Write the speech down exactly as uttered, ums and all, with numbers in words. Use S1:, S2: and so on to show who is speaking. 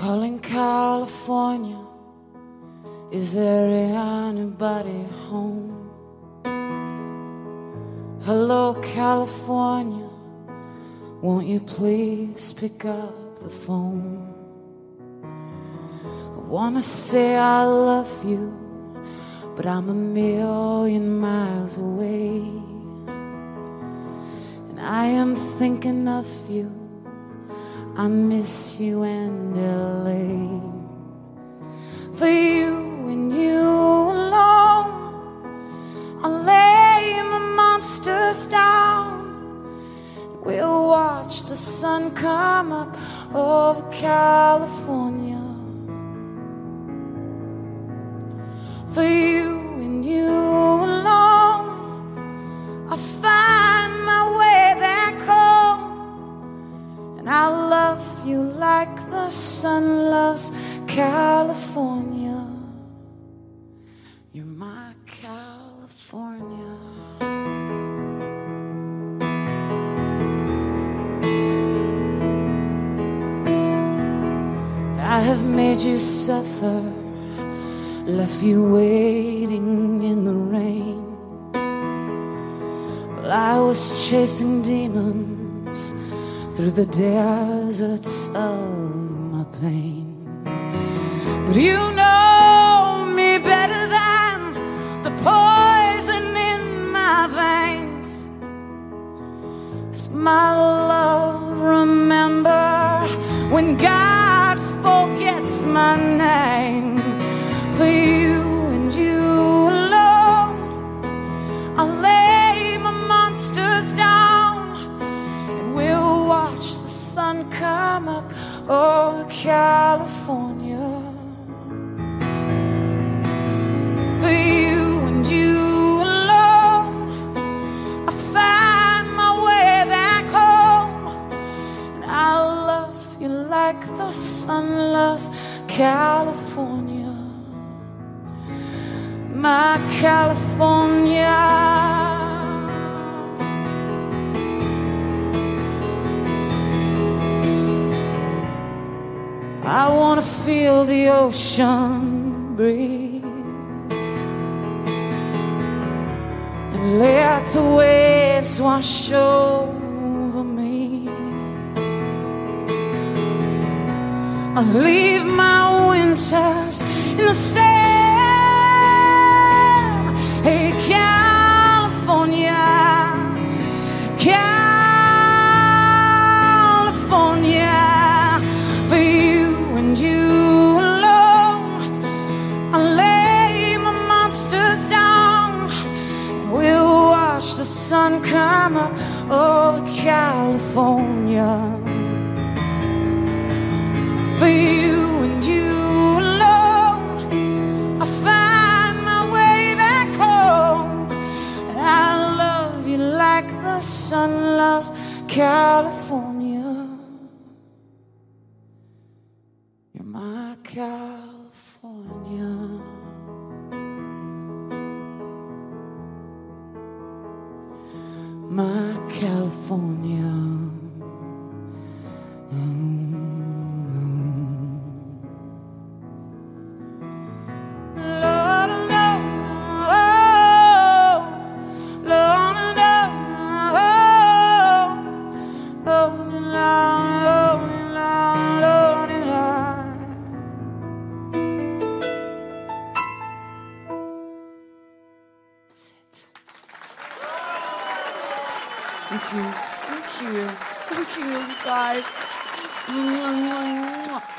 S1: Calling California, is there anybody home? Hello California, won't you please pick up the phone? I wanna say I love you, but I'm a million miles away, and I am thinking of you. I miss you and L A. For you and you alone, I'll lay my monsters down. We'll watch the sun come up over California. For you and you alone, I'll find my way back home, and I'll love you like the sun loves California. You're my California. I have made you suffer, left you waiting in the rain. Well, I was chasing demons through the deserts of my pain. But you know me better than the poison in my veins. So my love, remember when God forgets my name. For you and you alone, I'll lay my monsters down, and we'll watch the sun come up over California. For you and you alone, I find my way back home, and I'll love you like the sun loves California. My California. I wanna feel the ocean breeze and let the waves wash over me. I'll leave my winters in the sand. Hey, California, California. For you and you alone, I'll lay my monsters down, and we'll watch the sun come up over California. For you and you alone, I find my way back home, and I love you like the sun loves California. You're my California. My California. Mm. Thank you, thank you, thank you, guys.